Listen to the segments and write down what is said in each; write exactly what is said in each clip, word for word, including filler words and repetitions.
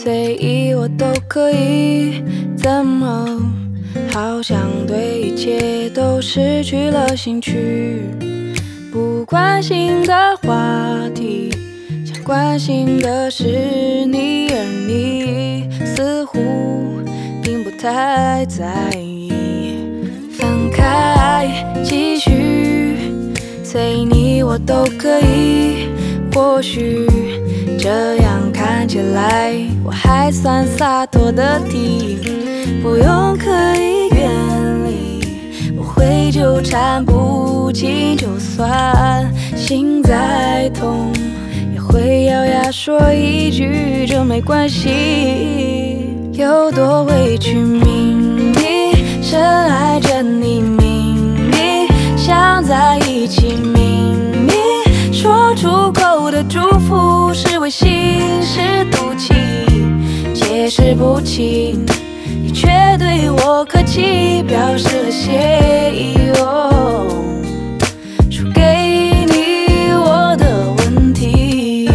随意我都可以，怎么好像对一切都失去了兴趣？不关心的话题，想关心的是你，而你似乎并不太在意。分开，继续，随你我都可以。或许这样看起来，我还算洒脱的提，不用刻意远离，不会纠缠不清，就算心再痛，也会咬牙说一句这没关系。有多委屈，明明深爱着你，明明想在一起，明明说出口的祝福是违心是赌气，解释不清，你却对我客气，表示了谢意。哦，说给你我的问题，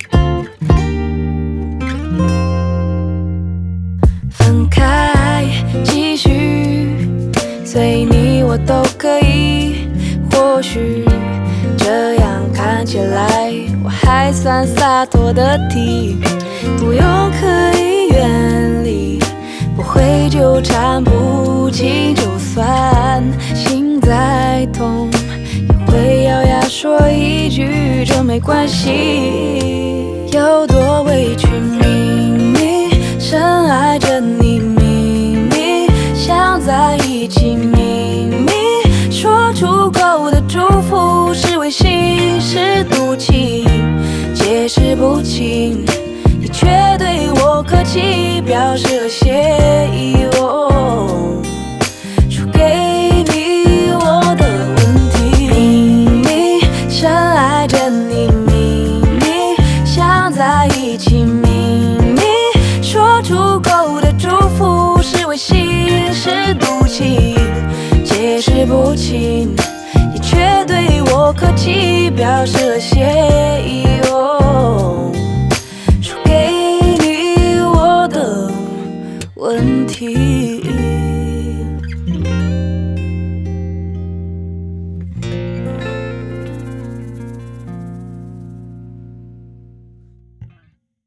分开继续，随你我都可以。或许这样看起来，我还算洒脱的提，不用刻意远离，不会纠缠不清，就算心再痛，也会咬牙说一句这没关系。有多委屈，明明深爱着你，明明想在一起，明明说出口的祝福是违心是赌气，解释不清，你却对我客气，表示了谢意。哦，说给你我的问题，明明深爱着你，明明想在一起，明明说出口的祝福是违心是赌气，解释不清，你却对我客气，表示了谢意。哦，说给你我的问题。